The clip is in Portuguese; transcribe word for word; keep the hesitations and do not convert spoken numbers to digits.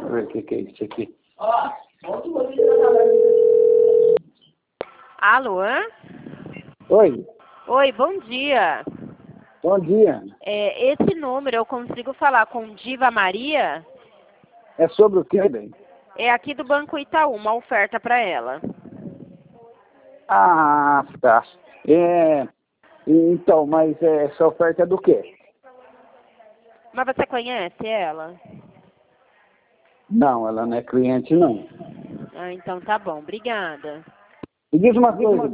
ver o que, que é isso aqui. Alô? Oi, Oi, bom dia. bom dia. É, esse número eu consigo falar com Diva Maria? É sobre o que, bem? É aqui do Banco Itaú, uma oferta para ela. Ah, tá. É, então, mas é, essa oferta é do quê? Mas você conhece ela? Não, ela não é cliente, não. Ah, então tá bom, obrigada. Me diz uma coisa,